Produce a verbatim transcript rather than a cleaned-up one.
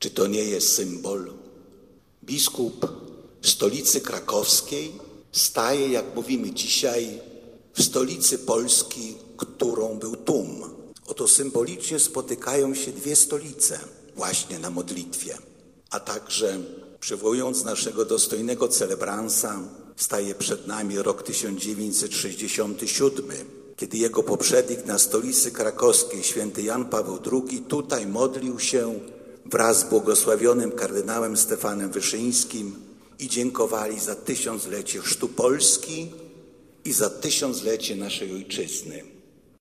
Czy to nie jest symbol? Biskup stolicy krakowskiej staje, jak mówimy dzisiaj, w stolicy Polski, którą był tłum. Oto symbolicznie spotykają się dwie stolice właśnie na modlitwie. A także, przywołując naszego dostojnego celebransa, staje przed nami rok tysiąc dziewięćset sześćdziesiąty siódmy, kiedy jego poprzednik na stolicy krakowskiej, święty Jan Paweł drugi, tutaj modlił się wraz z błogosławionym kardynałem Stefanem Wyszyńskim i dziękowali za tysiąclecie chrztu Polski i za tysiąclecie naszej ojczyzny.